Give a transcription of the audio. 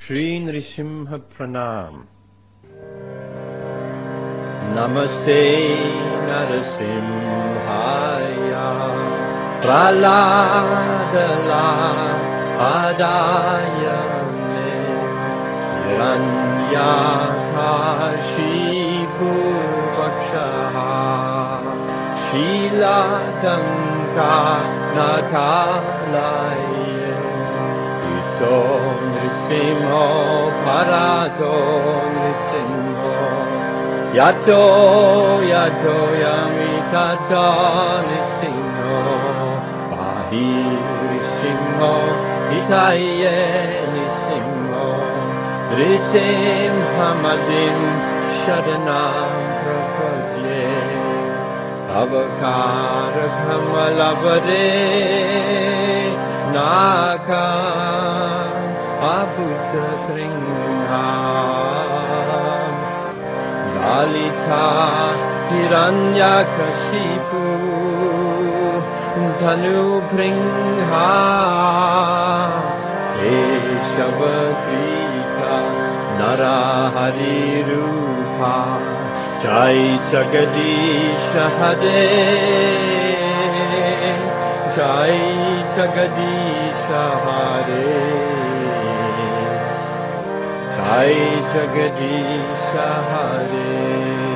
Shri Nrisimha Pranam. Namaste Narasimhaya Praladala Adaya Me Hiranyakashipu Vakshaha Shiladanka Nakalaya Ito Nrisimho Parato Nrisimho Yato Yamitato Nrisimho Pahi Nrisimho Itaye Nrisimho Nrisimhamadim Sharanam Prapadye Avakara Kamalabade Naka Abhuta Sringham Dalita Hiranyakashipu Dhanu Bringha Keshavasita Narahari Rupa Jai Jagadisha Hare Jai Jagadisha Hare Jai Jagadisha Hare